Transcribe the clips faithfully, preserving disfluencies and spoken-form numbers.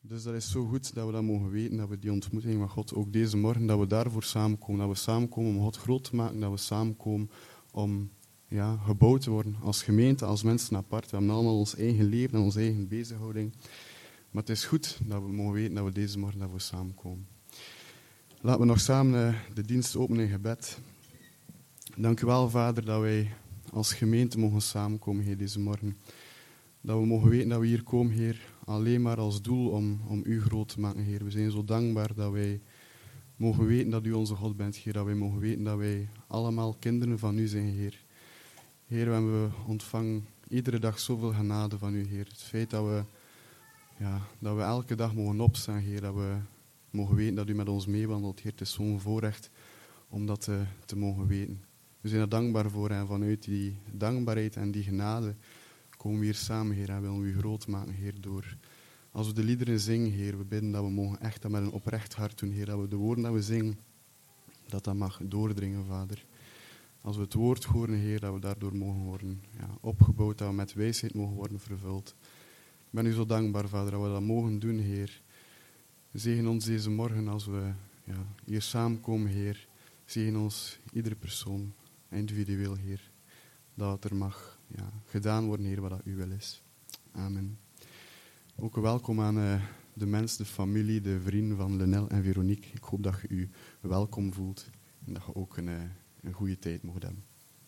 Dus dat is zo goed dat we dat mogen weten, dat we die ontmoeting met God, ook deze morgen, dat we daarvoor samenkomen. Dat we samenkomen om God groot te maken, dat we samenkomen om ja, gebouwd te worden als gemeente, als mensen apart. We hebben allemaal ons eigen leven en onze eigen bezighouding. Maar het is goed dat we mogen weten dat we deze morgen dat we samenkomen. Laten we nog samen de dienst openen in gebed. Dank u wel, Vader, dat wij als gemeente mogen samenkomen, Heer, deze morgen. Dat we mogen weten dat we hier komen, Heer, alleen maar als doel om, om u groot te maken, Heer. We zijn zo dankbaar dat wij mogen weten dat u onze God bent, Heer. Dat wij mogen weten dat wij allemaal kinderen van u zijn, Heer. Heer, we ontvangen iedere dag zoveel genade van u, Heer. Het feit dat we, ja, dat we elke dag mogen opstaan, Heer. Dat we mogen weten dat u met ons meewandelt, Heer. Het is zo'n voorrecht om dat te, te mogen weten. We zijn er dankbaar voor en vanuit die dankbaarheid en die genade komen we hier samen, Heer, en willen we u groot maken, Heer, door... Als we de liederen zingen, Heer, we bidden dat we mogen echt dat met een oprecht hart doen, Heer. Dat we de woorden dat we zingen, dat dat mag doordringen, Vader. Als we het woord horen, Heer, dat we daardoor mogen worden ja, opgebouwd, dat we met wijsheid mogen worden vervuld. Ik ben u zo dankbaar, Vader, dat we dat mogen doen, Heer. Zegen ons deze morgen als we ja, hier samenkomen, Heer. Zegen ons, iedere persoon, individueel, Heer. Dat er mag ja, gedaan worden, Heer, wat dat uw wil is. Amen. Ook welkom aan uh, de mensen, de familie, de vrienden van Lenel en Veronique. Ik hoop dat je u welkom voelt en dat je ook een, uh, een goede tijd mocht hebben.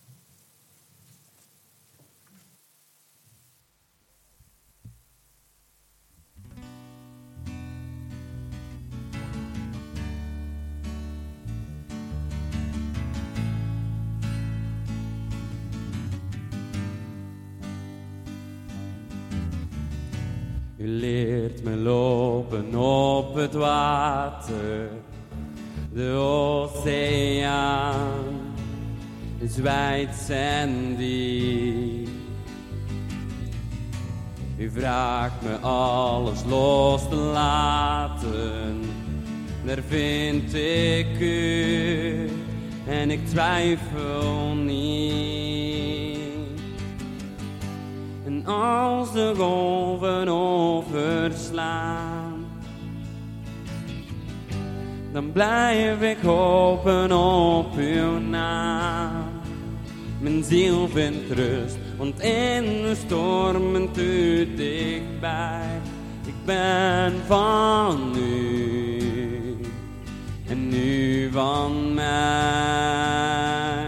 U leert me lopen op het water, de oceaan is wijd en diep. U vraagt me alles los te laten, daar vind ik u en ik twijfel niet. En als de golven overslaan, dan blijf ik hopen op uw naam. Mijn ziel vindt rust, want in de storm bent u dichtbij. Ik ben van u en u van mij.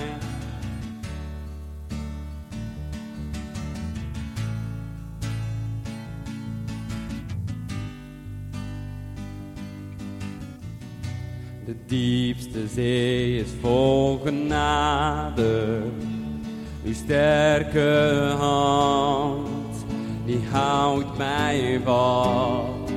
De diepste zee is vol genade. Uw sterke hand, die houdt mij vast.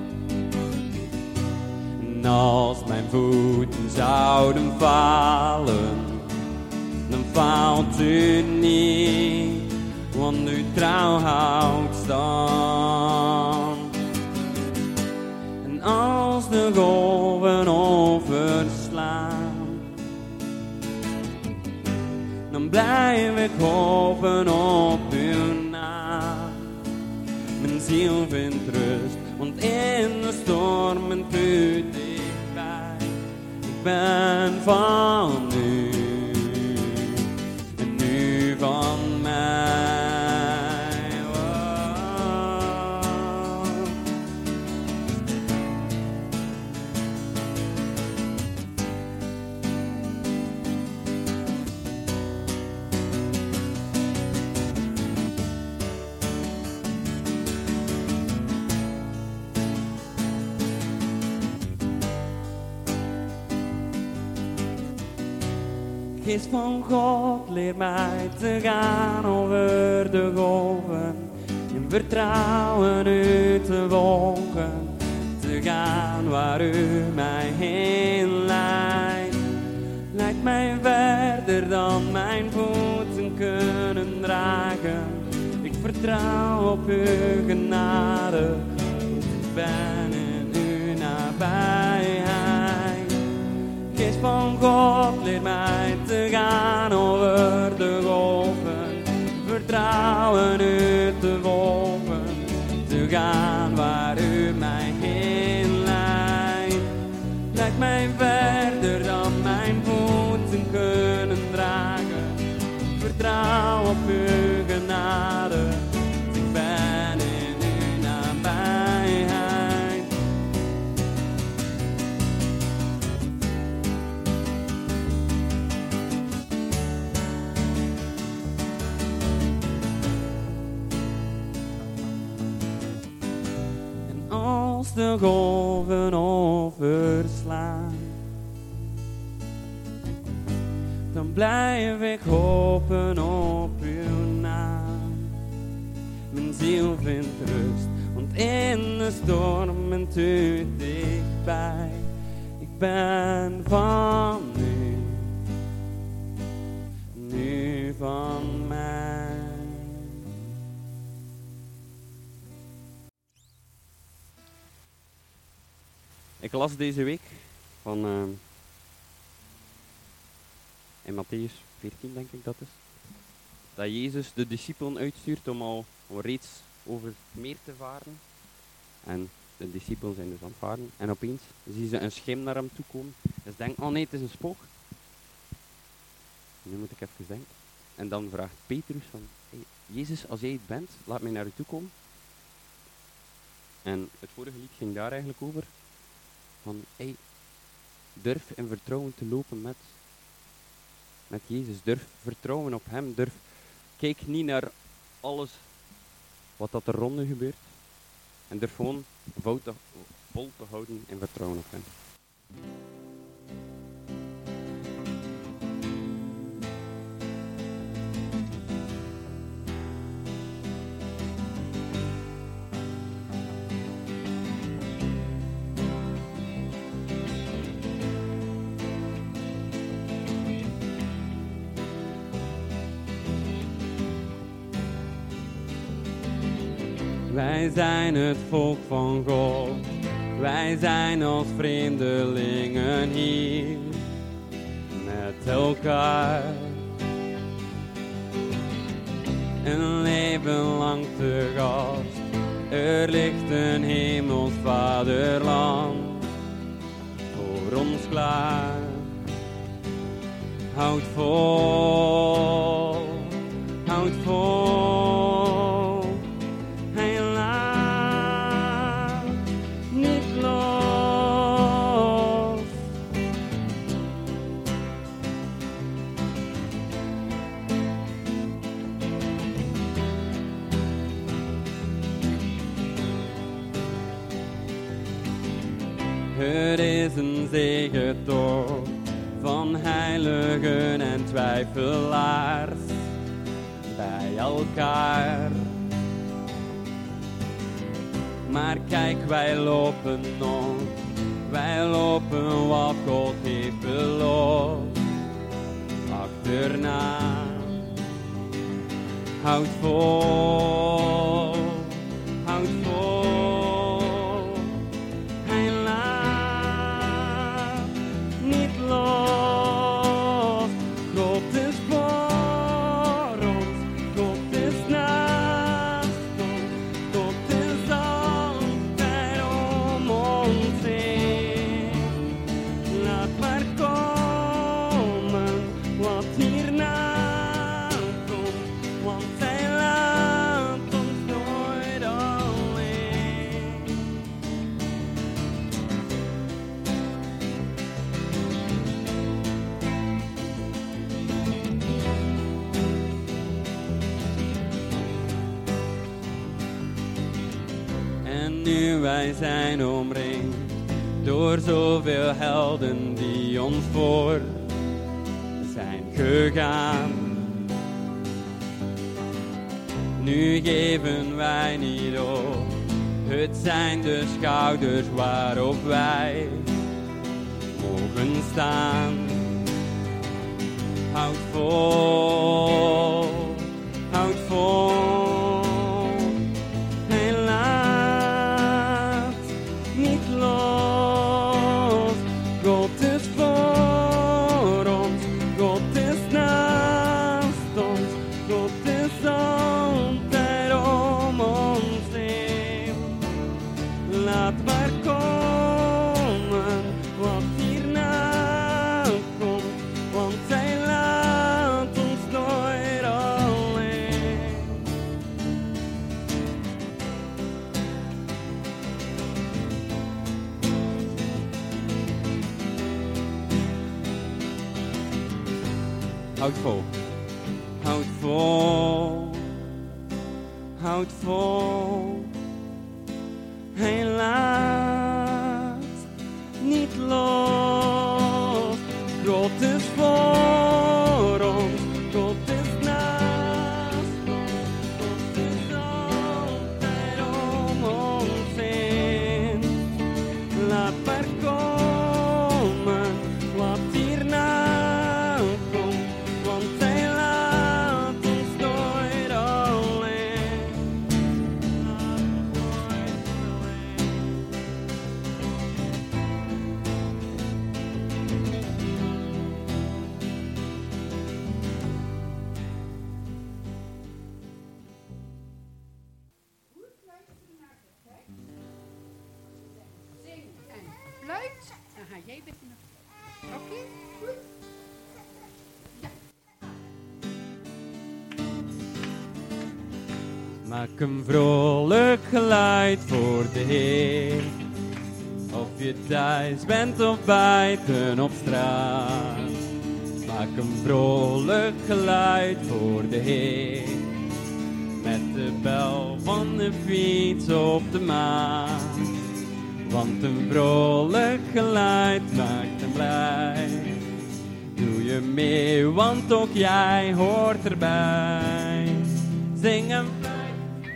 En als mijn voeten zouden falen, dan faalt u niet, want uw trouw houdt stand. En als de golven overslaan, dan blijf ik hopen op uw naam. Mijn ziel vindt rust, want in de storm bent u dichtbij. Ik ben van u en u van mij. Geest van God, leer mij te gaan over de golven, in vertrouwen u te volgen, te gaan waar u mij heen leidt. Leidt mij verder dan mijn voeten kunnen dragen. Ik vertrouw op uw genade, want ik ben in uw nabijheid. Geest van God, leer mij te gaan over de golven, vertrouwen u te volgen, te gaan waar u mij heen als de golven overslaan. Dan blijf ik hopen op uw naam. Mijn ziel vindt rust, want in de storm bent u dichtbij. Ik ben van u, nu van mij. Ik las deze week van uh, in Mattheüs veertien, denk ik dat is, dat Jezus de discipelen uitstuurt om al reeds over het meer te varen. En de discipelen zijn dus aan het varen. En opeens zien ze een schim naar hem toe komen. Dus ze denken, oh nee, het is een spook. Nu moet ik even denken. En dan vraagt Petrus van, hey, Jezus, als jij het bent, laat mij naar u toe komen. En het vorige lied ging daar eigenlijk over. Van, hey, durf in vertrouwen te lopen met, met Jezus. Durf vertrouwen op hem. Durf, kijk niet naar alles wat dat er rond u gebeurt. En durf gewoon vol te, vol te houden in vertrouwen op hem. Wij zijn het volk van God, wij zijn als vreemdelingen hier, met elkaar. Een leven lang te gast, er ligt een hemels vaderland voor ons klaar. Houd vol, houd vol. Het is een zegetocht van heiligen en twijfelaars bij elkaar. Maar kijk, wij lopen nog, wij lopen wat God heeft beloofd. Achterna, houd vol, houd vol. Wij zijn omringd door zoveel helden die ons voor zijn gegaan. Nu geven wij niet op, het zijn de schouders waarop wij mogen staan. Houd vol, houd vol. Houd vol, houd vol, houd vol, helaas. jij begint. Oké? Okay? Goed. Ja. Maak een vrolijk geluid voor de Heer. Of je thuis bent of buiten op straat. Maak een vrolijk geluid voor de Heer. Met de bel van de fiets op de maan. Want een vrolijk geluid maakt hem blij. Doe je mee, want ook jij hoort erbij. Zing en fluit,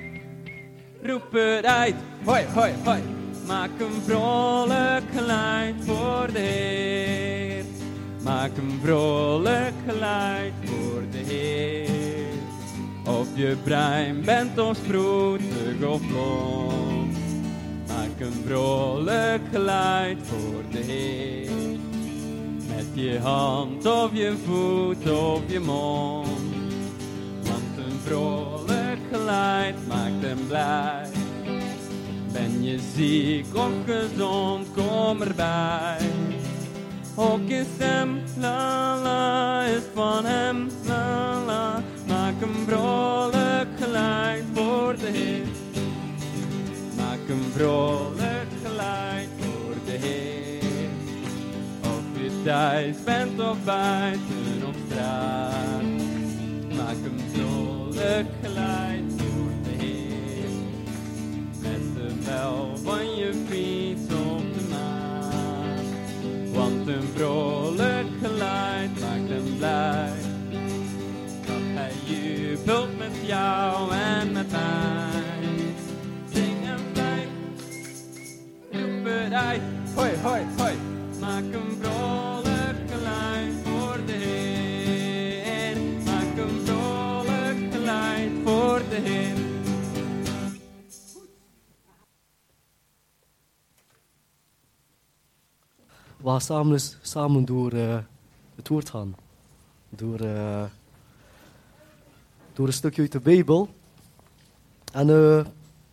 roep het uit, hoi, hoi, hoi. Maak een vrolijk geluid voor de Heer. Maak een vrolijk geluid voor de Heer. Of je bruin bent of sproetig of blond. Maak een vrolijk geluid voor de Heer. Met je hand of je voet of je mond. Want een vrolijk geluid maakt hem blij. Ben je ziek of gezond, kom erbij. Ook je stem, la la, is van hem, la la. Maak een vrolijk geluid voor de Heer. Maak een vrolijk geluid voor de Heer. Of je thuis bent of buiten op straat. Maak een vrolijk geluid voor de Heer. Met de bel van je fiets op de maan. Want een vrolijk geluid maakt hem blij. Dat hij jubelt met jou en met mij. Zing en fluit, roep het uit, hoi, hoi, hoi. Maak een vrolijk geluid voor de Heer. Maak een vrolijk geluid voor de Heer. We gaan samen, samen door uh, het woord gaan. Door, uh, door een stukje uit de Bijbel. En uh,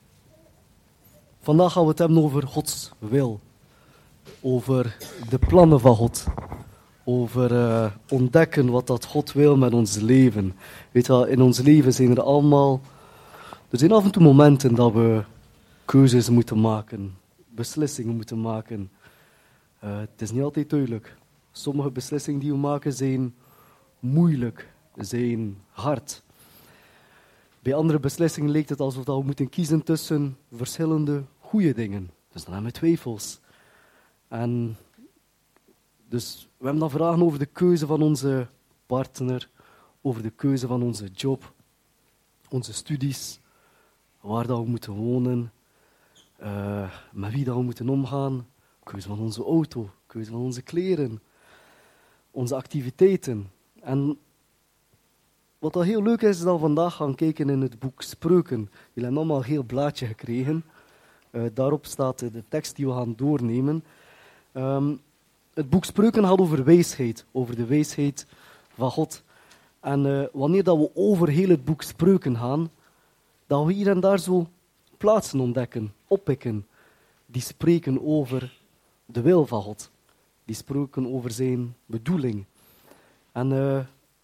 vandaag gaan we het hebben over Gods wil. Over de plannen van God. Over uh, ontdekken wat dat God wil met ons leven. Weet je wel, in ons leven zijn er allemaal... Er zijn af en toe momenten dat we keuzes moeten maken. Beslissingen moeten maken. Uh, het is niet altijd duidelijk. Sommige beslissingen die we maken zijn moeilijk, zijn hard. Bij andere beslissingen lijkt het alsof we moeten kiezen tussen verschillende goede dingen. Dus dan hebben we twijfels. En dus we hebben dan vragen over de keuze van onze partner, over de keuze van onze job, onze studies, waar dat we moeten wonen, uh, met wie dat we moeten omgaan. Keuze van onze auto, keuze van onze kleren, onze activiteiten. En wat al heel leuk is, is dat we vandaag gaan kijken in het boek Spreuken. Jullie hebben allemaal een heel blaadje gekregen. Uh, daarop staat de tekst die we gaan doornemen. Um, het boek Spreuken gaat over wijsheid, over de wijsheid van God. En uh, wanneer dat we over heel het boek Spreuken gaan, dat we hier en daar zo plaatsen ontdekken, oppikken, die spreken over de wil van God. Die spreken over zijn bedoeling. En uh,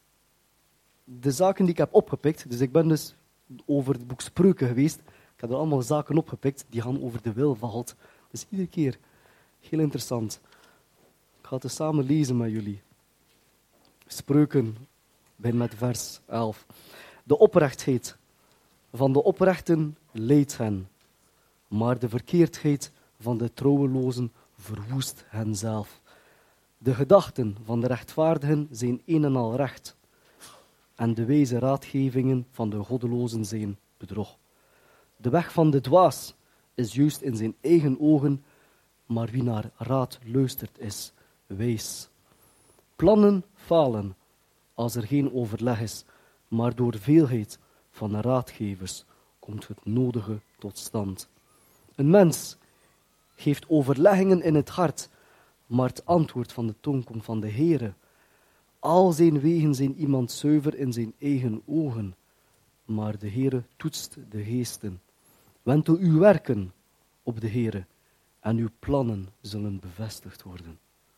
de zaken die ik heb opgepikt, dus ik ben dus over het boek Spreuken geweest, ik heb er allemaal zaken opgepikt die gaan over de wil van God. Dus iedere keer heel interessant. Ik ga het dus samen lezen met jullie. Spreuken, begin met vers elf. De oprechtheid van de oprechten leidt hen, maar de verkeerdheid van de trouwelozen verwoest hen zelf. De gedachten van de rechtvaardigen zijn een en al recht, en de wijze raadgevingen van de goddelozen zijn bedrog. De weg van de dwaas is juist in zijn eigen ogen, maar wie naar raad luistert is wijs. Plannen falen als er geen overleg is, maar door veelheid van de raadgevers komt het nodige tot stand. Een mens geeft overleggingen in het hart, maar het antwoord van de tong komt van de Heere. Al zijn wegen zijn iemand zuiver in zijn eigen ogen, maar de Heere toetst de geesten. Wend uw werken op de Heere en uw plannen zullen bevestigd worden.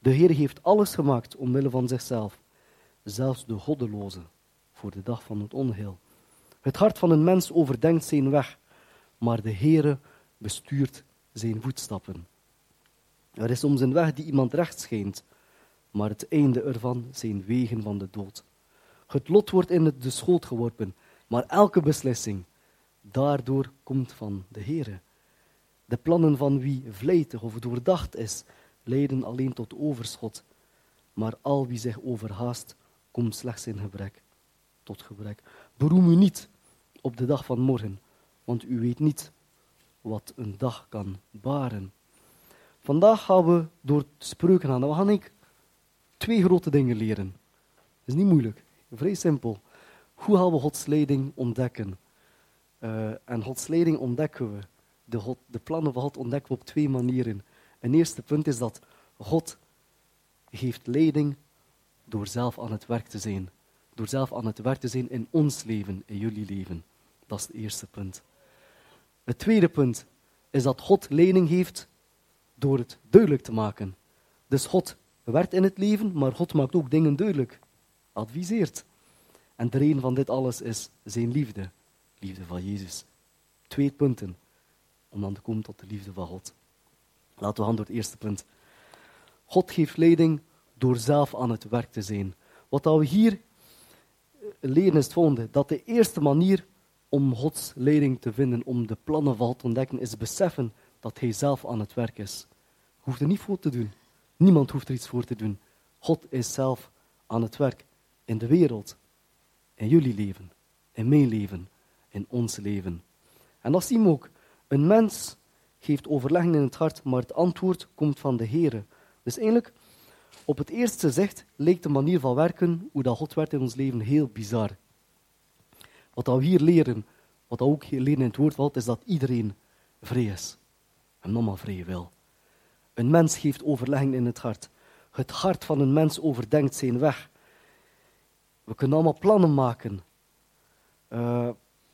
De Heer heeft alles gemaakt omwille van zichzelf, zelfs de goddelozen, voor de dag van het onheil. Het hart van een mens overdenkt zijn weg, maar de Heere bestuurt zijn voetstappen. Er is soms een weg die iemand recht schijnt, maar het einde ervan zijn wegen van de dood. Het lot wordt in de schoot geworpen, maar elke beslissing daardoor komt van de Heere. De plannen van wie vlijtig of doordacht is, leiden alleen tot overschot, maar al wie zich overhaast, komt slechts in gebrek, tot gebrek. Beroem u niet op de dag van morgen, want u weet niet wat een dag kan baren. Vandaag gaan we door spreuken gaan. We gaan ik twee grote dingen leren. Dat is niet moeilijk, vrij simpel. Hoe gaan we Gods leiding ontdekken? Uh, en Gods leiding ontdekken we. De, God, de plannen van God ontdekken we op twee manieren. Een eerste punt is dat God geeft leiding door zelf aan het werk te zijn. Door zelf aan het werk te zijn in ons leven, in jullie leven. Dat is het eerste punt. Het tweede punt is dat God leiding geeft door het duidelijk te maken. Dus God werkt in het leven, maar God maakt ook dingen duidelijk. Adviseert. En de reden van dit alles is zijn liefde. Liefde van Jezus. Twee punten om dan te komen tot de liefde van God. Laten we gaan door het eerste punt. God geeft leiding door zelf aan het werk te zijn. Wat we hier leren is het volgende. Dat de eerste manier om Gods leiding te vinden, om de plannen van God te ontdekken, is beseffen dat hij zelf aan het werk is. Je hoeft er niet voor te doen. Niemand hoeft er iets voor te doen. God is zelf aan het werk in de wereld. In jullie leven. In mijn leven. In ons leven. En dat zien we ook. Een mens geeft overlegging in het hart, maar het antwoord komt van de Heere. Dus eigenlijk, op het eerste zicht, lijkt de manier van werken, hoe dat God werkt in ons leven, heel bizar. Wat we hier leren, wat we ook leren in het woord valt, is dat iedereen vrij is. En allemaal vrije wil. Een mens geeft overlegging in het hart. Het hart van een mens overdenkt zijn weg. We kunnen allemaal plannen maken. Uh,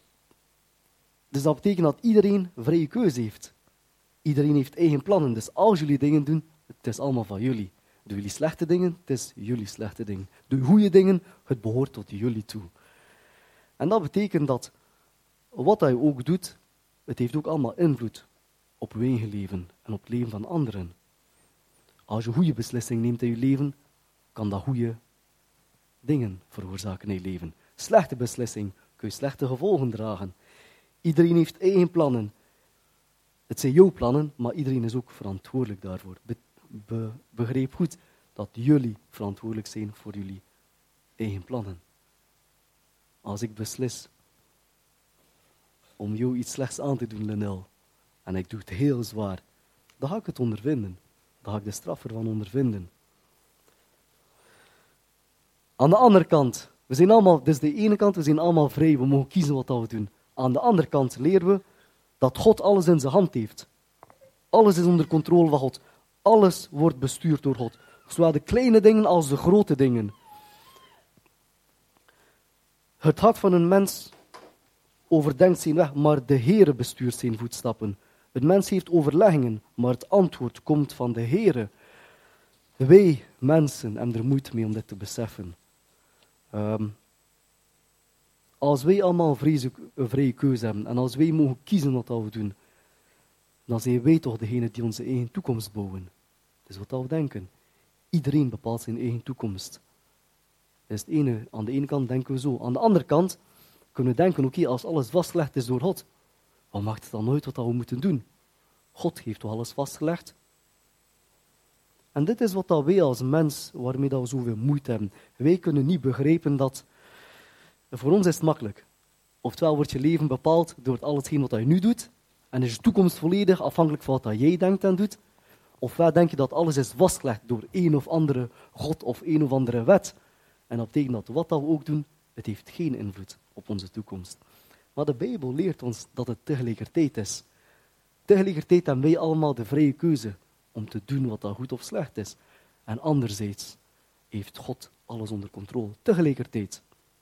dus dat betekent dat iedereen vrije keuze heeft. Iedereen heeft eigen plannen. Dus als jullie dingen doen, het is allemaal van jullie. Doen jullie slechte dingen, het is jullie slechte dingen. Doe goede dingen, het behoort tot jullie toe. En dat betekent dat wat hij ook doet, het heeft ook allemaal invloed op uw eigen leven en op het leven van anderen. Als je goede beslissingen neemt in je leven, kan dat goede dingen veroorzaken in je leven. Slechte beslissing kun je slechte gevolgen dragen. Iedereen heeft eigen plannen. Het zijn jouw plannen, maar iedereen is ook verantwoordelijk daarvoor. Be, be, begrijp goed dat jullie verantwoordelijk zijn voor jullie eigen plannen. Als ik beslis om jou iets slechts aan te doen, Lenel, en ik doe het heel zwaar, dan ga ik het ondervinden. Dan ga ik de straf ervan ondervinden. Aan de andere kant, we zijn allemaal, dus de ene kant, we zijn allemaal vrij, we mogen kiezen wat we doen. Aan de andere kant leren we dat God alles in zijn hand heeft. Alles is onder controle van God. Alles wordt bestuurd door God. Zowel de kleine dingen als de grote dingen. Het hart van een mens overdenkt zijn weg, maar de Heere bestuurt zijn voetstappen. Een mens heeft overleggingen, maar het antwoord komt van de Heere. Wij, mensen, hebben er moeite mee om dit te beseffen. Um, als wij allemaal vrije, een vrije keuze hebben, en als wij mogen kiezen wat we doen, dan zijn wij toch degene die onze eigen toekomst bouwen. Dat is wat we denken. Iedereen bepaalt zijn eigen toekomst. Dat is het ene. Aan de ene kant denken we zo. Aan de andere kant kunnen we denken, oké, okay, als alles vastgelegd is door God, wat maakt het dan uit wat we moeten doen? God heeft toch alles vastgelegd? En dit is wat wij als mens, waarmee we zoveel moeite hebben. Wij kunnen niet begrijpen dat, voor ons is het makkelijk. Oftewel wordt je leven bepaald door al hetgeen wat je nu doet, en is je toekomst volledig afhankelijk van wat jij denkt en doet. Ofwel denk je dat alles is vastgelegd door een of andere God of een of andere wet. En dat betekent dat wat we ook doen, het heeft geen invloed op onze toekomst. Maar de Bijbel leert ons dat het tegelijkertijd is. Tegelijkertijd hebben wij allemaal de vrije keuze om te doen wat dat goed of slecht is. En anderzijds heeft God alles onder controle. Tegelijkertijd.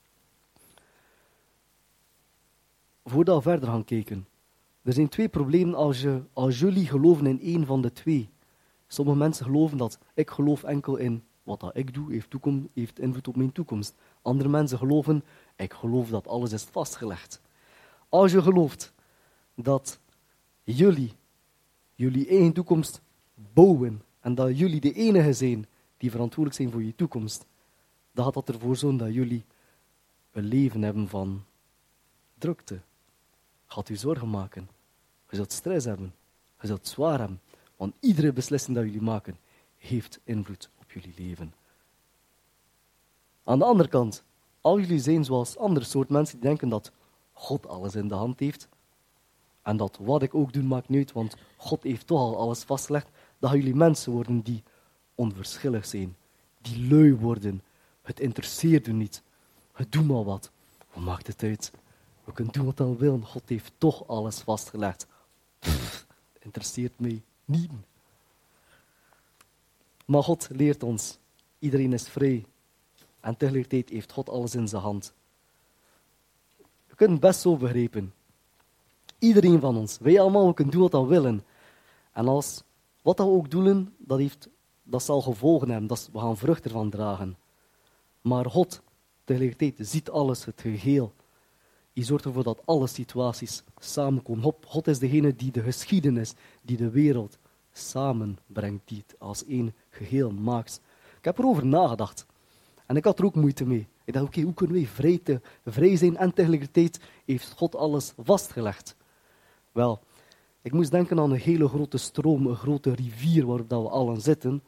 Voordat we verder gaan kijken. Er zijn twee problemen als, je, als jullie geloven in één van de twee. Sommige mensen geloven dat ik geloof enkel in wat dat ik doe, heeft, toekom, heeft invloed op mijn toekomst. Andere mensen geloven, ik geloof dat alles is vastgelegd. Als je gelooft dat jullie, jullie eigen toekomst bouwen en dat jullie de enige zijn die verantwoordelijk zijn voor je toekomst, dan gaat dat ervoor zorgen dat jullie een leven hebben van drukte. Gaat u zorgen maken. Je zult stress hebben. Je zult het zwaar hebben. Want iedere beslissing dat jullie maken, heeft invloed op jullie leven. Aan de andere kant, als jullie zijn zoals andere soort mensen die denken dat God alles in de hand heeft, en dat wat ik ook doe maakt niet uit, want God heeft toch al alles vastgelegd, dan gaan jullie mensen worden die onverschillig zijn. Die lui worden. Het interesseert u niet. Het doet maar wat. Wat maakt het uit? We kunnen doen wat we willen. God heeft toch alles vastgelegd. Pff, interesseert mij niet. Maar God leert ons. Iedereen is vrij. En tegelijkertijd heeft God alles in zijn hand. We kunnen het best zo begrijpen. Iedereen van ons. Wij allemaal, we kunnen doen wat we willen. En als wat we ook doen, dat, heeft, dat zal gevolgen hebben. Dat is, we gaan vrucht ervan dragen. Maar God, tegelijkertijd, ziet alles, het geheel. Die zorgt ervoor dat alle situaties samenkomen. God is degene die de geschiedenis, die de wereld samenbrengt, die het als één geheel maakt. Ik heb erover nagedacht. En ik had er ook moeite mee. Ik dacht, oké, okay, hoe kunnen wij vrij, te, vrij zijn en tegelijkertijd heeft God alles vastgelegd? Wel, ik moest denken aan een hele grote stroom, een grote rivier waarop dat we allen zitten.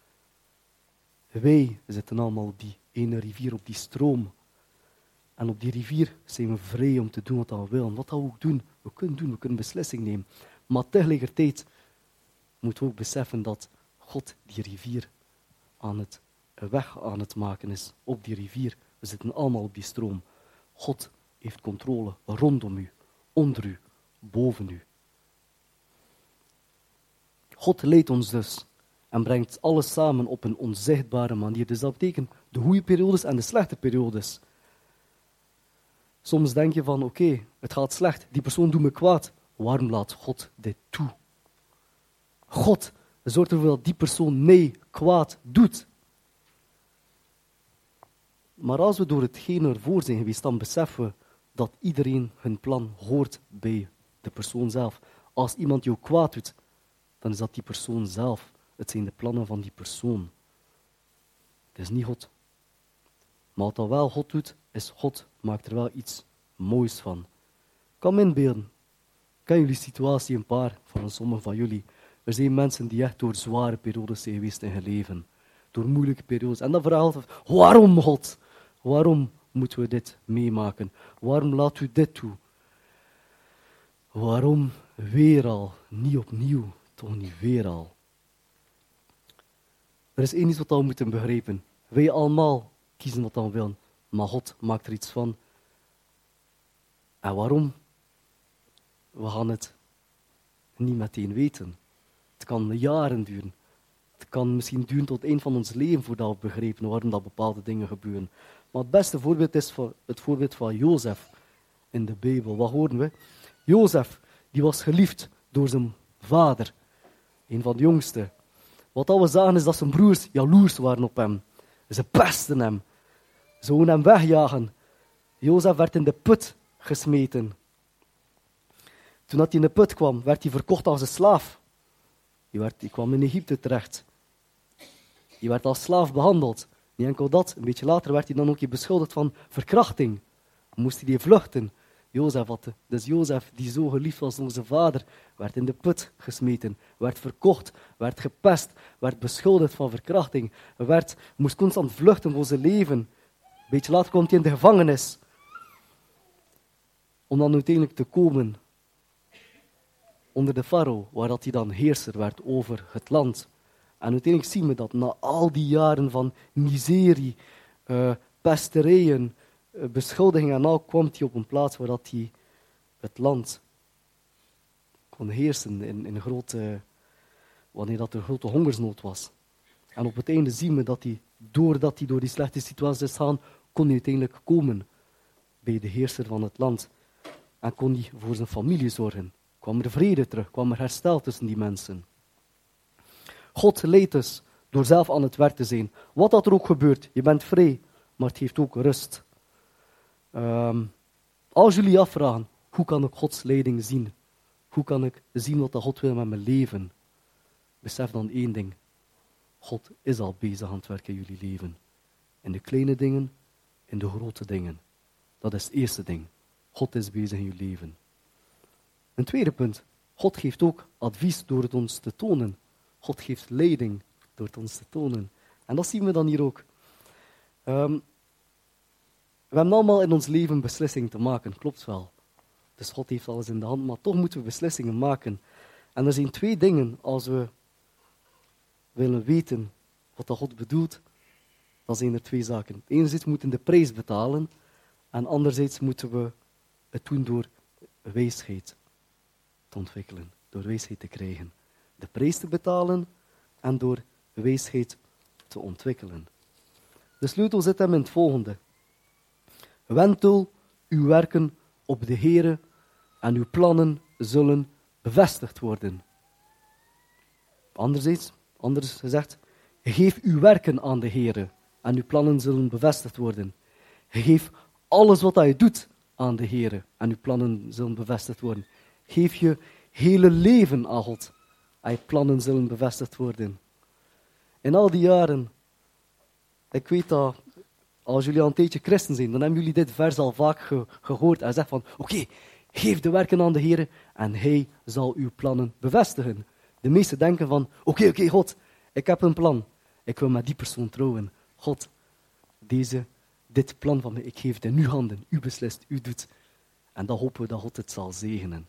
Wij zitten allemaal op die ene rivier, op die stroom. En op die rivier zijn we vrij om te doen wat we willen. Wat we ook doen, we kunnen doen, we kunnen beslissing nemen. Maar tegelijkertijd moeten we ook beseffen dat God die rivier aan het een weg aan het maken is. Op die rivier, we zitten allemaal op die stroom. God heeft controle rondom u, onder u, boven u. God leidt ons dus en brengt alles samen op een onzichtbare manier. Dus dat betekent de goede periodes en de slechte periodes. Soms denk je van, oké, okay, het gaat slecht, die persoon doet me kwaad. Waarom laat God dit toe? God zorgt ervoor dat die persoon mij kwaad doet. Maar als we door hetgeen ervoor zijn geweest, dan beseffen we dat iedereen hun plan hoort bij de persoon zelf. Als iemand jou kwaad doet, dan is dat die persoon zelf. Het zijn de plannen van die persoon. Het is niet God. Maar wat dat wel God doet, is God maakt er wel iets moois van. Ik kan me inbeelden. Ken jullie situatie een paar van sommigen van jullie? Er zijn mensen die echt door zware periodes zijn geweest in hun leven. Door moeilijke periodes. En dan vraag je af, waarom God? Waarom moeten we dit meemaken? Waarom laat u dit toe? Waarom weer al? Niet opnieuw. Toch niet weer al. Er is één iets wat we moeten begrijpen. Wij allemaal kiezen wat we willen. Maar God maakt er iets van. En waarom? We gaan het niet meteen weten. Het kan jaren duren. Het kan misschien duren tot het eind van ons leven voordat we begrijpen waarom dat bepaalde dingen gebeuren. Maar het beste voorbeeld is het voorbeeld van Jozef in de Bijbel. Wat horen we? Jozef, die was geliefd door zijn vader. Een van de jongsten. Wat we zagen is dat zijn broers jaloers waren op hem. Ze pesten hem. Ze wilden hem wegjagen. Jozef werd in de put gesmeten. Toen hij in de put kwam, werd hij verkocht als een slaaf. Hij, werd, hij kwam in Egypte terecht. Hij werd als slaaf behandeld. Niet enkel dat, een beetje later werd hij dan ook beschuldigd van verkrachting. Moest hij die vluchten. Jozef had, dus Jozef, die zo geliefd was door zijn vader, werd in de put gesmeten, werd verkocht, werd gepest, werd beschuldigd van verkrachting, werd, moest constant vluchten voor zijn leven. Een beetje later komt hij in de gevangenis. Om dan uiteindelijk te komen onder de farao, waar dat hij dan heerser werd over het land. En uiteindelijk zien we dat na al die jaren van miserie, uh, pesterijen, uh, beschuldigingen en al, kwam hij op een plaats waar dat hij het land kon heersen in, in grote, wanneer dat er grote hongersnood was. En op het einde zien we dat hij, doordat hij door die slechte situatie is gegaan, kon hij uiteindelijk komen bij de heerser van het land. En kon hij voor zijn familie zorgen. Kwam er vrede terug, kwam er herstel tussen die mensen. God leidt dus door zelf aan het werk te zijn. Wat dat er ook gebeurt, je bent vrij, maar het geeft ook rust. Um, als jullie afvragen, hoe kan ik Gods leiding zien? Hoe kan ik zien wat dat God wil met mijn leven? Besef dan één ding. God is al bezig aan het werken in jullie leven. In de kleine dingen, in de grote dingen. Dat is het eerste ding. God is bezig in je leven. Een tweede punt. God geeft ook advies door het ons te tonen. God geeft leiding door het ons te tonen. En dat zien we dan hier ook. Um, we hebben allemaal in ons leven beslissingen te maken, klopt wel. Dus God heeft alles in de hand, maar toch moeten we beslissingen maken. En er zijn twee dingen als we willen weten wat dat God bedoelt. Dan zijn er twee zaken. Enerzijds moeten we de prijs betalen en anderzijds moeten we het doen door wijsheid te ontwikkelen, door wijsheid te krijgen. De prijs te betalen en door wijsheid te ontwikkelen. De sleutel zit hem in het volgende. Wentel uw werken op de Heere en uw plannen zullen bevestigd worden. Anderzijds, anders gezegd, geef uw werken aan de Heere en uw plannen zullen bevestigd worden. Geef alles wat hij doet aan de Heere en uw plannen zullen bevestigd worden. Geef je hele leven aan God en je plannen zullen bevestigd worden. In al die jaren, ik weet dat als jullie al een tijdje christen zijn, dan hebben jullie dit vers al vaak ge- gehoord en zegt van, oké, okay, geef de werken aan de Heer en hij zal uw plannen bevestigen. De meesten denken van, oké, okay, oké, okay, God, ik heb een plan. Ik wil met die persoon trouwen. God, deze, dit plan van mij, ik geef het in uw handen. U beslist, u doet. En dan hopen we dat God het zal zegenen.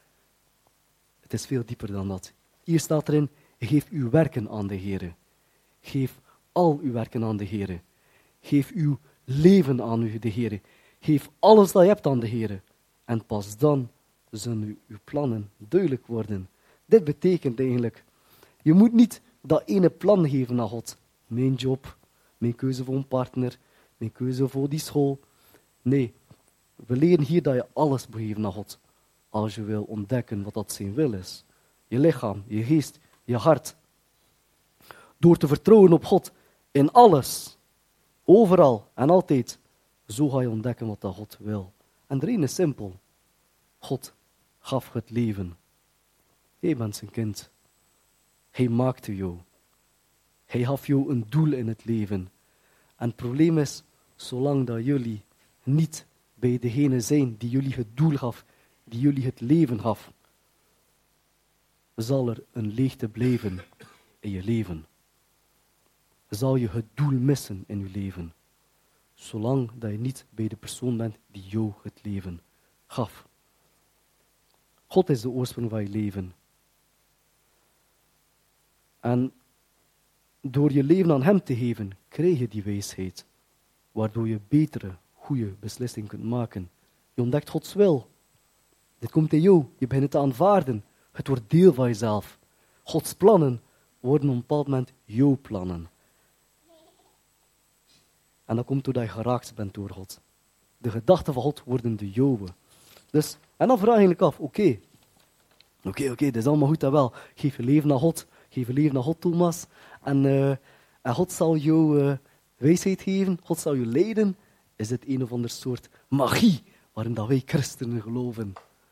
Het is veel dieper dan dat. Hier staat erin, geef uw werken aan de Heer. Geef al uw werken aan de Heer. Geef uw leven aan u, de Heer. Geef alles dat je hebt aan de Heer. En pas dan zullen uw plannen duidelijk worden. Dit betekent eigenlijk, je moet niet dat ene plan geven aan God. Mijn job, mijn keuze voor een partner, mijn keuze voor die school. Nee, we leren hier dat je alles moet geven aan God. Als je wil ontdekken wat dat zijn wil is. Je lichaam, je geest, je hart. Door te vertrouwen op God in alles, overal en altijd, zo ga je ontdekken wat dat God wil. En de reden is simpel. God gaf het leven. Jij bent zijn kind. Hij maakte jou. Hij gaf jou een doel in het leven. En het probleem is, zolang dat jullie niet bij degene zijn die jullie het doel gaf, die jullie het leven gaf, zal er een leegte blijven in je leven. Zal je het doel missen in je leven. Zolang dat je niet bij de persoon bent die jou het leven gaf. God is de oorsprong van je leven. En door je leven aan hem te geven, krijg je die wijsheid. Waardoor je betere, goede beslissingen kunt maken. Je ontdekt Gods wil. Dit komt in jou. Je begint het te aanvaarden. Het wordt deel van jezelf. Gods plannen worden op een bepaald moment jouw plannen. En dat komt doordat je geraakt bent door God. De gedachten van God worden de jouwe. Dus, en dan vraag je eigenlijk af, oké, okay, oké, okay, oké, okay, dit is allemaal goed en wel. Geef je leven aan God, geef je leven aan God, Thomas. En, uh, en God zal jou uh, wijsheid geven, God zal je leiden. Is dit een of ander soort magie waarin dat wij christenen geloven?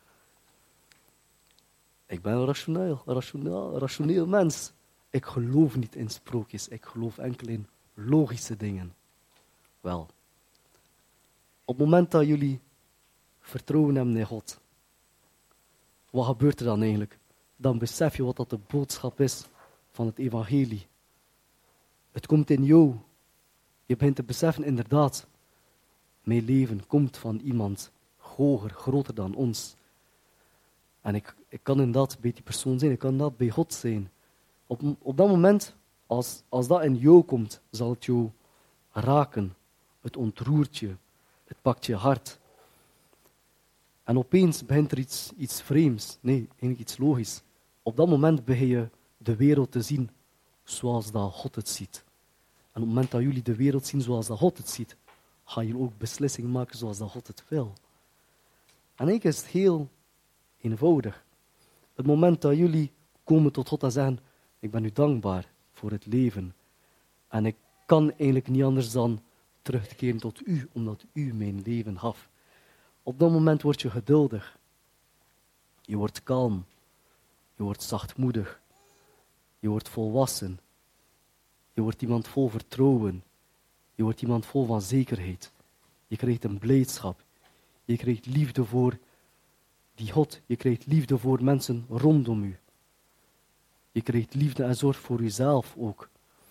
Ik ben een rationeel, rationeel, rationeel mens. Ik geloof niet in sprookjes, ik geloof enkel in logische dingen. Wel, op het moment dat jullie vertrouwen hebben in God, wat gebeurt er dan eigenlijk? Dan besef je wat dat de boodschap is van het evangelie. Het komt in jou. Je begint te beseffen, inderdaad, mijn leven komt van iemand hoger, groter dan ons. En ik, ik kan inderdaad bij die persoon zijn, ik kan inderdaad bij God zijn. Op, op dat moment, als, als dat in jou komt, zal het jou raken. Het ontroert je. Het pakt je hart. En opeens begint er iets, iets vreemds. Nee, eigenlijk iets logisch. Op dat moment begin je de wereld te zien zoals dat God het ziet. En op het moment dat jullie de wereld zien zoals dat God het ziet, gaan jullie ook beslissingen maken zoals dat God het wil. En eigenlijk is het heel eenvoudig. Het moment dat jullie komen tot God en zeggen, Ik ben u dankbaar voor het leven. En ik kan eigenlijk niet anders dan terug te keren tot u, omdat u mijn leven gaf. Op dat moment word je geduldig. Je wordt kalm. Je wordt zachtmoedig. Je wordt volwassen. Je wordt iemand vol vertrouwen. Je wordt iemand vol van zekerheid. Je krijgt een blijdschap. Je krijgt liefde voor die God. Je krijgt liefde voor mensen rondom u. Je krijgt liefde en zorg voor jezelf ook.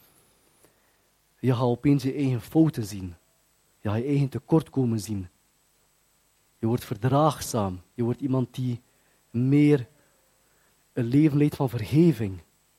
Je gaat opeens je eigen fouten zien. Je gaat je eigen tekortkomen zien. Je wordt verdraagzaam. Je wordt iemand die meer een leven leidt van vergeving.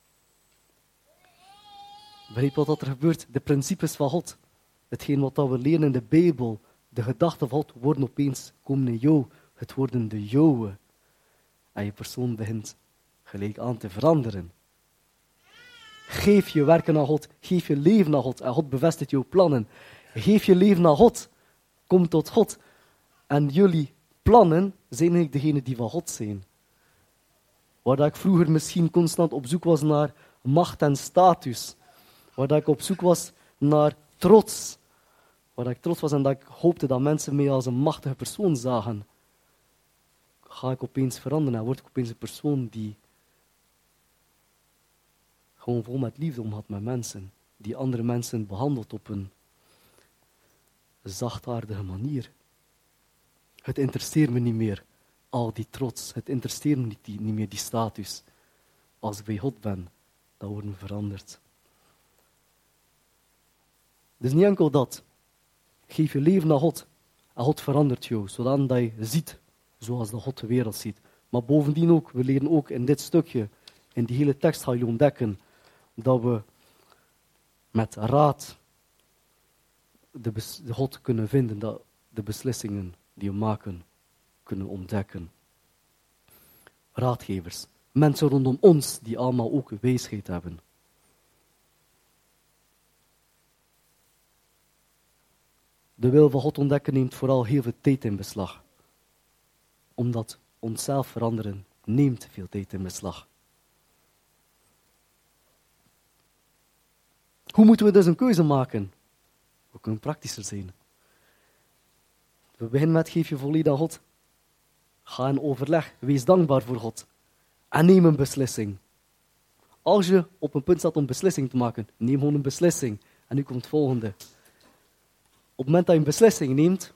Begrijp wat er gebeurt? De principes van God. Hetgeen wat we leren in de Bijbel. De gedachten van God worden opeens komen in jou. Het worden de jouwe. En je persoon begint gelijk aan te veranderen. Geef je werken aan God. Geef je leven aan God. En God bevestigt jouw plannen. Geef je leven aan God. Kom tot God. En jullie plannen zijn eigenlijk degene die van God zijn. Waar dat ik vroeger misschien constant op zoek was naar macht en status. Waar dat ik op zoek was naar trots. Waar dat ik trots was en dat ik hoopte dat mensen mij als een machtige persoon zagen. Ga ik opeens veranderen en word ik opeens een persoon die gewoon vol met liefde omgaat met mensen. Die andere mensen behandelt op een zachtaardige manier. Het interesseert me niet meer, al die trots. Het interesseert me niet, die, niet meer, die status. Als ik bij God ben, dan worden we veranderd. Dus niet enkel dat. Geef je leven aan God. En God verandert jou, zodat je ziet zoals de God de wereld ziet. Maar bovendien ook, we leren ook in dit stukje, in die hele tekst ga je ontdekken, dat we met raad de, bes- de God kunnen vinden, dat de beslissingen die we maken, kunnen ontdekken. Raadgevers, mensen rondom ons die allemaal ook wijsheid hebben. De wil van God ontdekken neemt vooral heel veel tijd in beslag. Omdat onszelf veranderen neemt veel tijd in beslag. Hoe moeten we dus een keuze maken? We kunnen praktischer zijn. We beginnen met geef je volledig aan God. Ga in overleg. Wees dankbaar voor God. En neem een beslissing. Als je op een punt staat om een beslissing te maken, neem gewoon een beslissing. En nu komt het volgende. Op het moment dat je een beslissing neemt,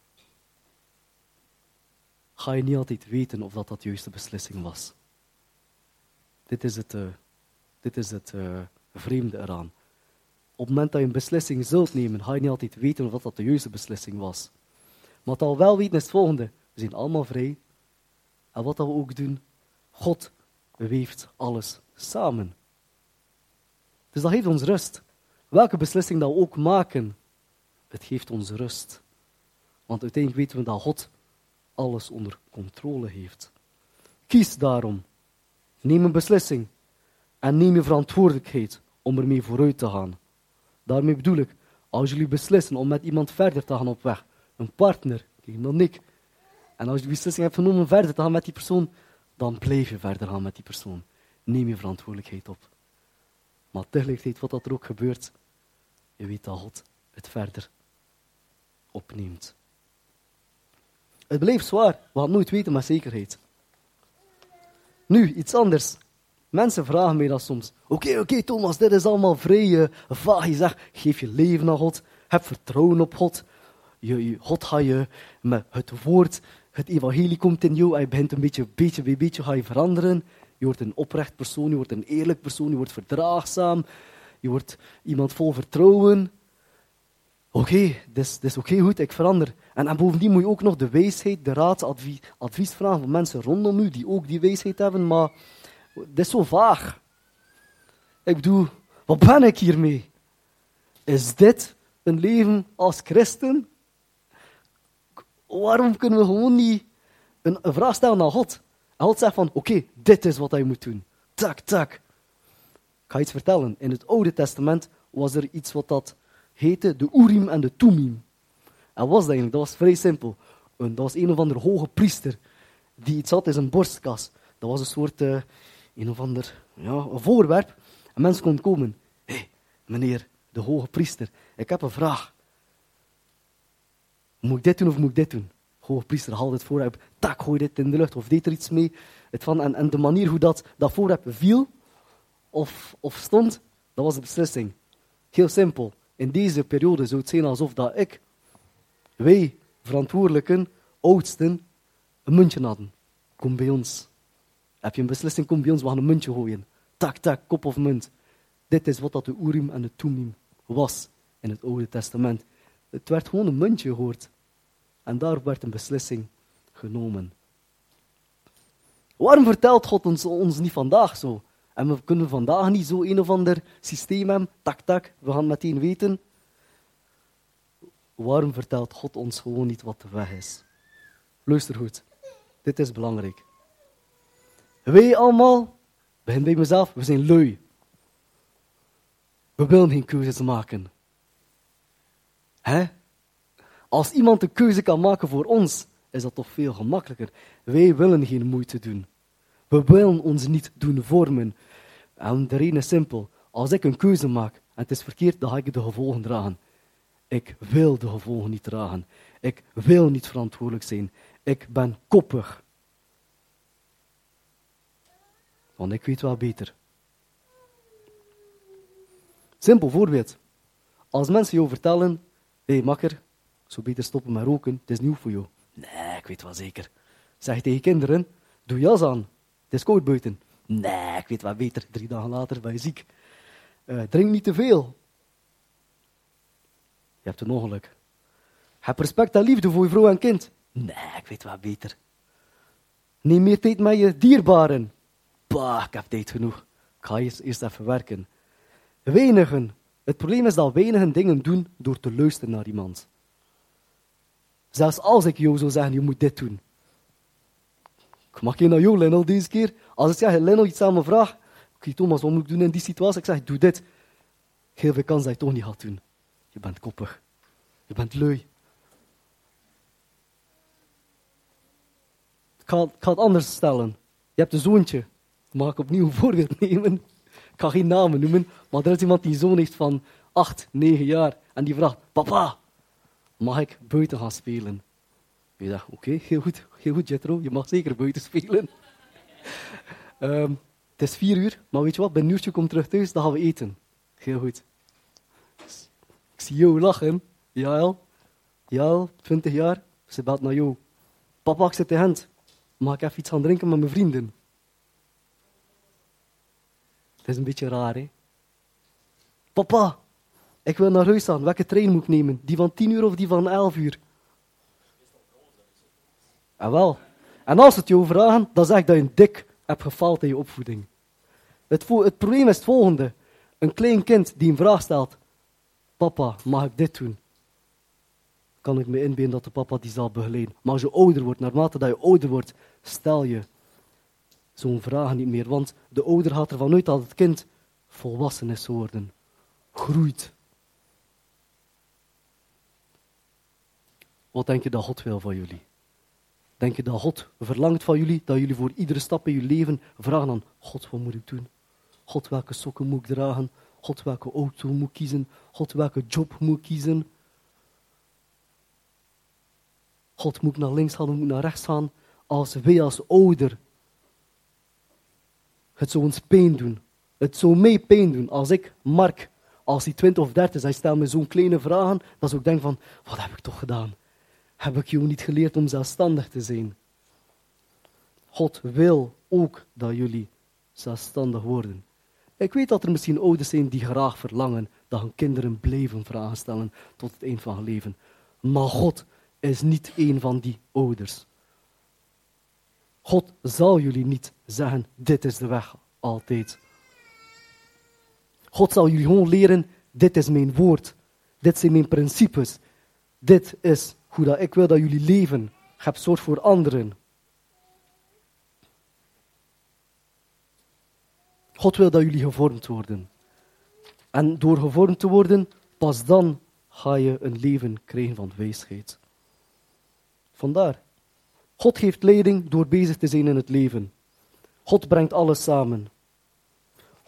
ga je niet altijd weten of dat, dat de juiste beslissing was. Dit is het, uh, dit is het uh, vreemde eraan. Op het moment dat je een beslissing zult nemen, ga je niet altijd weten of dat, dat de juiste beslissing was. Maar wat we wel weten is het volgende. We zijn allemaal vrij. En wat dat we ook doen, God weeft alles samen. Dus dat geeft ons rust. Welke beslissing dat we ook maken, het geeft ons rust. Want uiteindelijk weten we dat God alles onder controle heeft. Kies daarom. Neem een beslissing. En neem je verantwoordelijkheid om ermee vooruit te gaan. Daarmee bedoel ik, als jullie beslissen om met iemand verder te gaan op weg, een partner, kijk dan ik. En als je de beslissing hebt genomen om verder te gaan met die persoon, dan blijf je verder gaan met die persoon. Neem je verantwoordelijkheid op. Maar tegelijkertijd, wat dat er ook gebeurt, je weet dat God het verder opneemt. Het blijft zwaar, we gaan het nooit weten met zekerheid. Nu, iets anders. Mensen vragen mij dat soms. Oké, okay, oké okay, Thomas, dit is allemaal vrij uh, vaag. Je zegt, geef je leven aan God, heb vertrouwen op God. Je, je, God ga je met het woord, het evangelie komt in jou en je begint een beetje, beetje bij beetje ga je veranderen. Je wordt een oprecht persoon, je wordt een eerlijk persoon, je wordt verdraagzaam. Je wordt iemand vol vertrouwen. Oké, okay, dit is, is oké, okay, goed, ik verander. En, en bovendien moet je ook nog de wijsheid, de raad, advies, advies vragen van mensen rondom u die ook die wijsheid hebben, maar dit is zo vaag. Ik bedoel, wat ben ik hiermee? Is dit een leven als christen? Waarom kunnen we gewoon niet een, een vraag stellen aan God? En God zegt van, oké, okay, dit is wat je moet doen. Tak, tak. Ik ga iets vertellen. In het Oude Testament was er iets wat dat heette de Urim en de Tumim. En wat was dat eigenlijk? Dat was vrij simpel. Dat was een of andere hoge priester die iets had in zijn borstkas. Dat was een soort uh, een of ander ja, een voorwerp. En mensen konden komen. Hé, hey, meneer de hoge priester, ik heb een vraag. Moet ik dit doen of moet ik dit doen? De hoge priester haalde het voorwerp, tak, gooi dit in de lucht of deed er iets mee. Het van, en, en de manier hoe dat, dat voorwerp viel of, of stond, dat was de beslissing. Heel simpel. In deze periode zou het zijn alsof dat ik, wij, verantwoordelijken, oudsten, een muntje hadden. Kom bij ons. Heb je een beslissing, kom bij ons, we gaan een muntje gooien. Tak, tak, kop of munt. Dit is wat dat de Urim en de Thummim was in het Oude Testament. Het werd gewoon een muntje gehoord. En daar werd een beslissing genomen. Waarom vertelt God ons, ons niet vandaag zo? En we kunnen vandaag niet zo een of ander systeem hebben. Tak, tak, we gaan meteen weten. Waarom vertelt God ons gewoon niet wat de weg is? Luister goed. Dit is belangrijk. Wij allemaal, begin bij mezelf, we zijn lui. We willen geen keuzes maken. Hè? Als iemand een keuze kan maken voor ons, is dat toch veel gemakkelijker. Wij willen geen moeite doen. We willen ons niet doen vormen. En de reden is simpel. Als ik een keuze maak en het is verkeerd, dan ga ik de gevolgen dragen. Ik wil de gevolgen niet dragen. Ik wil niet verantwoordelijk zijn. Ik ben koppig. Want ik weet wel beter. Simpel voorbeeld. Als mensen jou vertellen, hé hey, makker, zo beter stoppen met roken, het is nieuw voor jou. Nee, ik weet wel zeker. Zeg je tegen kinderen, doe jas aan, het is koud buiten. Nee, ik weet wel beter, drie dagen later ben je ziek. Uh, drink niet te veel. Je hebt een ongeluk. Heb respect en liefde voor je vrouw en kind. Nee, ik weet wel beter. Neem meer tijd met je dierbaren. Bah, ik heb tijd genoeg. Ik ga eerst, eerst even werken. Weinigen. Het probleem is dat weinigen dingen doen door te luisteren naar iemand. Zelfs als ik jou zou zeggen, je moet dit doen. Ik mag je naar jou, Lennel, deze keer. Als ik zeg, Lennel iets aan me vraagt. Oké, okay, Thomas, wat moet ik doen in die situatie? Ik zeg, doe dit. Heel veel kans dat je het toch niet gaat doen. Je bent koppig. Je bent lui. Ik ga, ik ga het anders stellen. Je hebt een zoontje. Mag ik opnieuw een voorbeeld nemen? Ik ga geen namen noemen, maar er is iemand die een zoon heeft van acht, negen jaar. En die vraagt, papa, mag ik buiten gaan spelen? Je zegt, oké, okay, heel goed, heel goed Jethro, je mag zeker buiten spelen. um, het is vier uur, maar weet je wat, binnen een uurtje kom terug thuis, dan gaan we eten. Heel goed. Ik zie jou lachen. Jael, Jael, twintig jaar, ze belt naar jou. Papa, ik zit in Gent. Mag ik even iets gaan drinken met mijn vrienden? Het is een beetje raar, hè? Papa, ik wil naar huis gaan. Welke trein moet ik nemen? Die van tien uur of die van elf uur? En wel. En als ze het jou vragen, dan zeg ik dat je een dik hebt gefaald in je opvoeding. Het, vo- het probleem is het volgende. Een klein kind die een vraag stelt. Papa, mag ik dit doen? Kan ik me inbeelden dat de papa die zal begeleiden. Maar als je ouder wordt, naarmate dat je ouder wordt, stel je zo'n vraag niet meer. Want de ouder gaat ervan uit dat het kind volwassen is geworden. Groeit. Wat denk je dat God wil van jullie? Denk je dat God verlangt van jullie, dat jullie voor iedere stap in je leven vragen aan God, wat moet ik doen? God, welke sokken moet ik dragen? God, welke auto moet ik kiezen? God, welke job moet ik kiezen? God, moet ik naar links gaan of moet ik naar rechts gaan? Als wij als ouder het zou ons pijn doen. Het zou mij pijn doen als ik, Mark, als hij twintig of dertig is, hij stelt me zo'n kleine vragen, dan zou ik denken van, wat heb ik toch gedaan? Heb ik jou niet geleerd om zelfstandig te zijn? God wil ook dat jullie zelfstandig worden. Ik weet dat er misschien ouders zijn die graag verlangen dat hun kinderen blijven vragen stellen tot het eind van hun leven. Maar God is niet een van die ouders. God zal jullie niet zeggen, dit is de weg, altijd. God zal jullie gewoon leren, dit is mijn woord. Dit zijn mijn principes. Dit is hoe dat ik wil dat jullie leven. Heb zorg voor anderen. God wil dat jullie gevormd worden. En door gevormd te worden, pas dan ga je een leven krijgen van wijsheid. Vandaar. God geeft leiding door bezig te zijn in het leven. God brengt alles samen.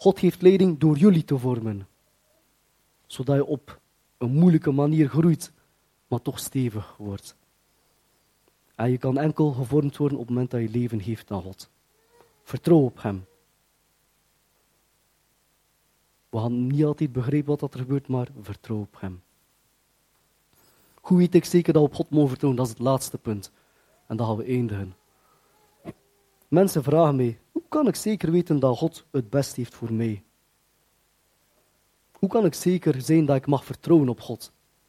God geeft leiding door jullie te vormen. Zodat je op een moeilijke manier groeit, maar toch stevig wordt. En je kan enkel gevormd worden op het moment dat je leven geeft aan God. Vertrouw op hem. We gaan niet altijd begrijpen wat er gebeurt, maar vertrouw op hem. Hoe weet ik zeker dat we op God mogen vertrouwen? Dat is het laatste punt. En dan gaan we eindigen. Mensen vragen mij, hoe kan ik zeker weten dat God het best heeft voor mij? Hoe kan ik zeker zijn dat ik mag vertrouwen op God?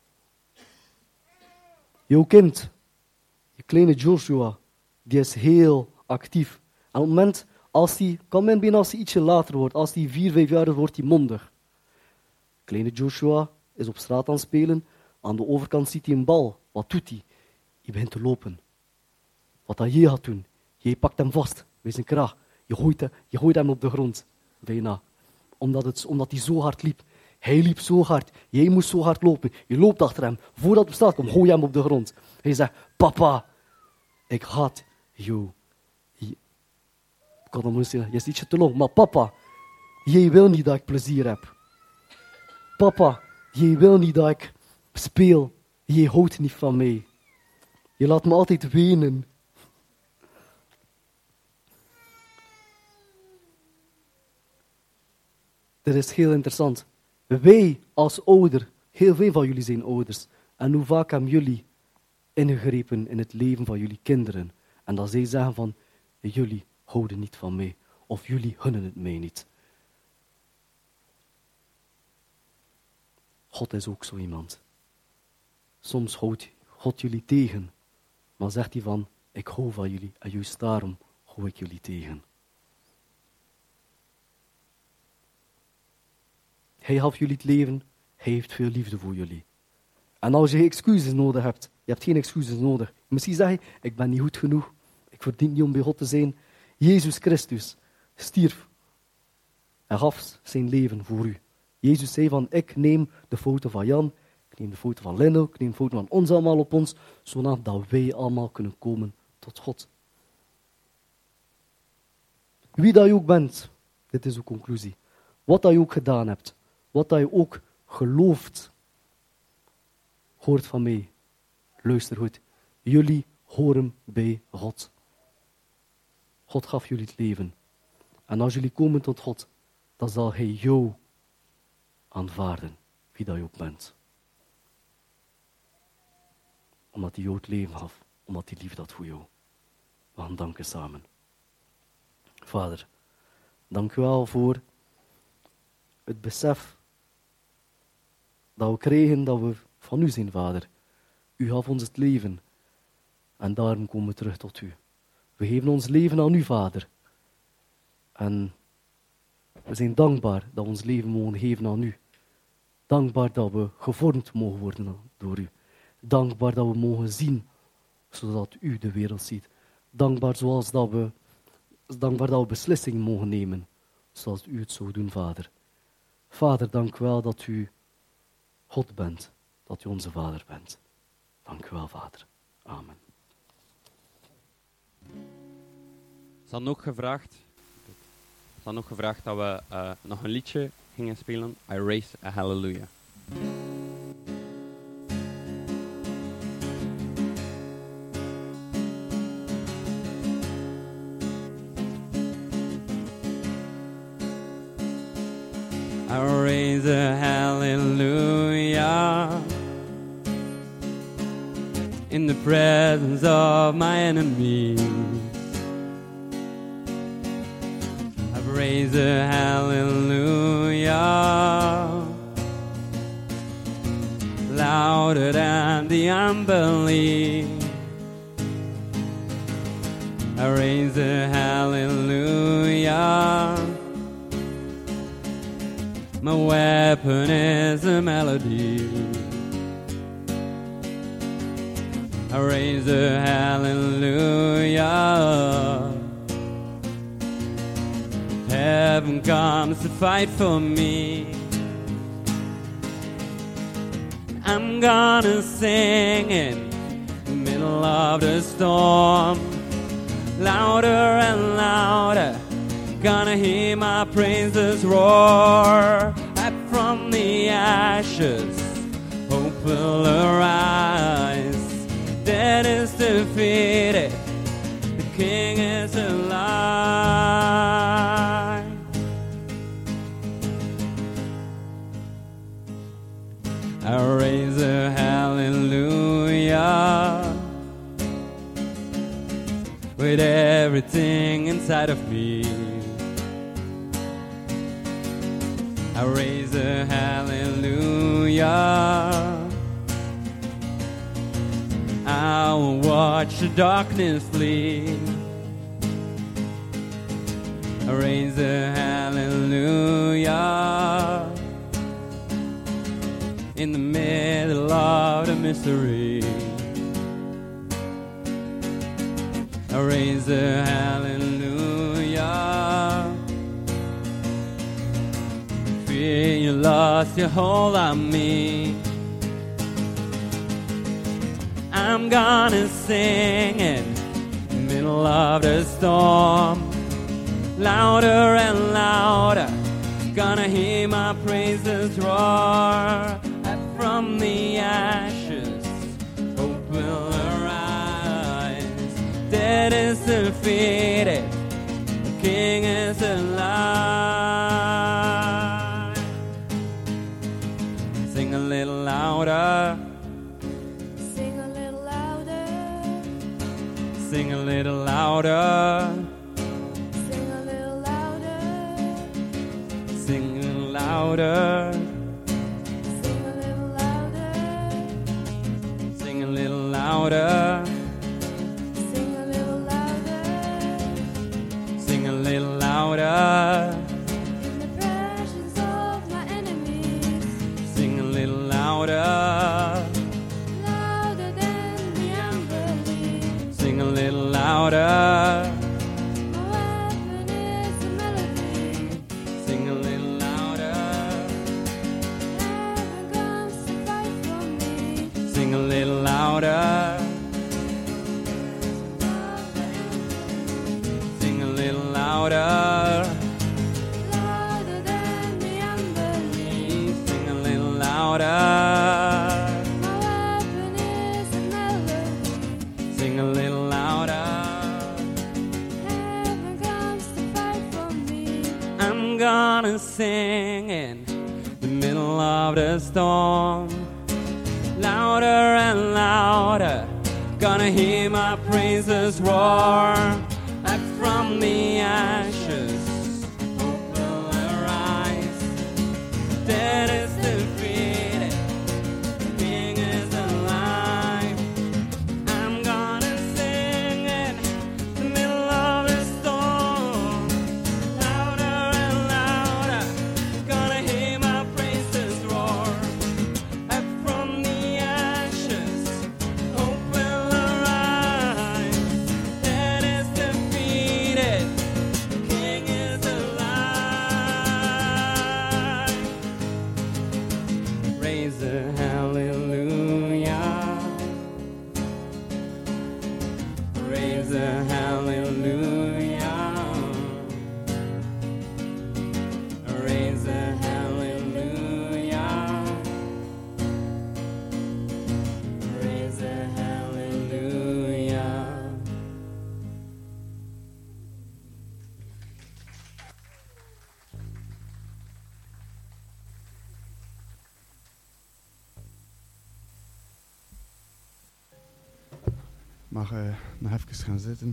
Jouw kind, je kleine Joshua, die is heel actief. En op het moment, als hij, kan men bijna als hij ietsje later wordt, als hij vier, vijf jaar is, wordt hij mondig. Kleine Joshua is op straat aan het spelen. Aan de overkant ziet hij een bal. Wat doet hij? Hij begint te lopen. Wat dat jij gaat doen? Jij pakt hem vast bij zijn kraag. Je gooit, hem, je gooit hem op de grond. Bijna. Omdat, het, omdat hij zo hard liep. Hij liep zo hard. Jij moest zo hard lopen. Je loopt achter hem. Voordat hij op straat komt, gooi je hem op de grond. Hij zegt, papa, ik haat jou. Ik kan hem niet zeggen, je is ietsje te lang. Maar papa, jij wil niet dat ik plezier heb. Papa, jij wil niet dat ik speel. Jij houdt niet van mij. Je laat me altijd wenen. Dit is heel interessant. Wij als ouder, heel veel van jullie zijn ouders. En hoe vaak hebben jullie ingegrepen in het leven van jullie kinderen? En dat zij zeggen van, jullie houden niet van mij. Of jullie gunnen het mij niet. God is ook zo iemand. Soms houdt God jullie tegen. Maar zegt hij van, ik hou van jullie. En juist daarom hou ik jullie tegen. Hij gaf jullie het leven. Hij heeft veel liefde voor jullie. En als je excuses nodig hebt. Je hebt geen excuses nodig. Misschien zeg je, ik ben niet goed genoeg. Ik verdien niet om bij God te zijn. Jezus Christus stierf. En gaf zijn leven voor u. Jezus zei van, ik neem de foto van Jan. Ik neem de foto van Lino. Ik neem de foto van ons allemaal op ons. Zodat wij allemaal kunnen komen tot God. Wie dat je ook bent. Dit is de conclusie. Wat dat je ook gedaan hebt. Wat dat je ook gelooft. Hoort van mij. Luister goed. Jullie horen bij God. God gaf jullie het leven. En als jullie komen tot God, dan zal hij jou aanvaarden. Wie dat je ook bent. Omdat hij jou het leven gaf. Omdat hij liefde had voor jou. We gaan danken samen. Vader, dank u wel voor het besef dat we kregen dat we van u zijn, Vader. U gaf ons het leven. En daarom komen we terug tot u. We geven ons leven aan u, Vader. En we zijn dankbaar dat we ons leven mogen geven aan u. Dankbaar dat we gevormd mogen worden door u. Dankbaar dat we mogen zien, zodat u de wereld ziet. Dankbaar, zoals dat we, dankbaar dat we beslissingen mogen nemen, zoals u het zou doen, Vader. Vader, dank u wel dat u God bent, dat u onze Vader bent. Dank u wel, Vader. Amen. Ze hadden ook gevraagd, ze hadden ook gevraagd dat we uh, nog een liedje gingen spelen. I Raise a Hallelujah. I raise a hallelujah in the presence of my enemies. I raise a hallelujah louder than the unbelief. I raise a hallelujah. My weapon is a melody. I raise a hallelujah. Heaven comes to fight for me. I'm gonna sing in the middle of the storm, louder and louder, gonna hear my praises roar. Up from the ashes, hope will arise. Death is defeated, the King is alive. I raise a hallelujah with everything inside of me. I raise a hallelujah. I will watch the darkness flee. I raise a hallelujah in the middle of the mystery. I raise a hallelujah. Fear you lost your hold on me. I'm gonna sing in the middle of the storm, louder and louder, gonna hear my praises roar. Up from the ashes, hope will arise. Death is defeated, the King is alive. Sing a little louder. Sing a little louder. Sing a little louder. Sing a little louder. Sing a little louder. Sing a little louder. Sing a little louder. Sing a little louder. Sing a little louder. In the presence of my enemies. Sing a little louder. Louder than the unbelief. Sing a little louder. My weapon is a melody. Sing a little louder. Heaven comes to fight for me. Sing a little louder. Sing a little louder. Louder than the unbelief. Sing a little louder. My weapon is a melody. Sing a little louder. Heaven comes to fight for me. I'm gonna sing in the middle of the storm, louder and louder, gonna hear my praises roar. Up from the ashes, hope will arise. Death is defeated, the King is alive. I'm gonna sing in the middle of the storm, louder and louder, gonna hear my praises roar. Up from the ashes, hope will arise. Death is defeated, the King is alive. Raise a hallelujah. Raise a hallelujah. Raise a hallelujah. Raise a hallelujah. Mag uh, nog even gaan zitten.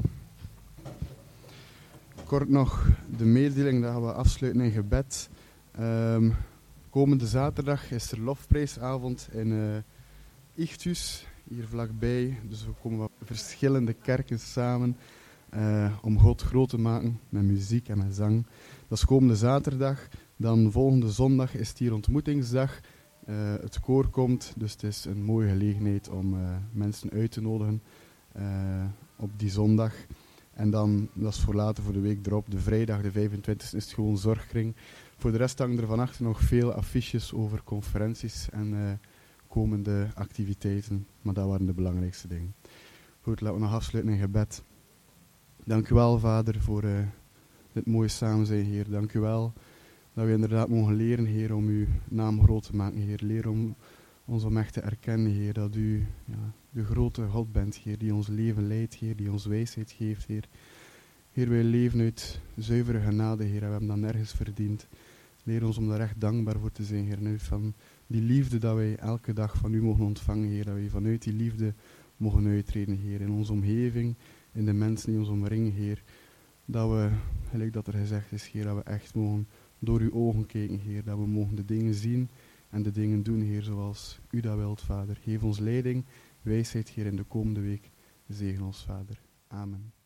Kort nog de mededeling dat we afsluiten in gebed. Um, komende zaterdag is er lofprijsavond in uh, Ichthus, hier vlakbij. Dus we komen wat verschillende kerken samen uh, om God groot te maken met muziek en met zang. Dat is komende zaterdag. Dan volgende zondag is het hier ontmoetingsdag. Uh, het koor komt, dus het is een mooie gelegenheid om uh, mensen uit te nodigen uh, op die zondag. En dan, dat is voor later, voor de week erop, de vrijdag, de vijfentwintigste, is het gewoon zorgkring. Voor de rest hangen er van achter nog veel affiches over conferenties en uh, komende activiteiten. Maar dat waren de belangrijkste dingen. Goed, laten we nog afsluiten in gebed. Dank u wel, Vader, voor uh, dit mooie samen zijn, Heer. Dank u wel dat we inderdaad mogen leren, Heer, om uw naam groot te maken, Heer. Leren om ons om echt te erkennen, Heer, dat u ja, de grote God bent, Heer, die ons leven leidt, Heer, die ons wijsheid geeft, Heer. Heer, wij leven uit zuivere genade, Heer, en we hebben dat nergens verdiend. Leer ons om daar echt dankbaar voor te zijn, Heer, en uit van die liefde dat wij elke dag van u mogen ontvangen, Heer, dat wij vanuit die liefde mogen uittreden, Heer, in onze omgeving, in de mensen die ons omringen, Heer, dat we, gelijk dat er gezegd is, Heer, dat we echt mogen door uw ogen kijken, Heer, dat we mogen de dingen zien en de dingen doen, Heer, zoals u dat wilt, Vader. Geef ons leiding, wijsheid, Heer, in de komende week. Zegen ons, Vader. Amen.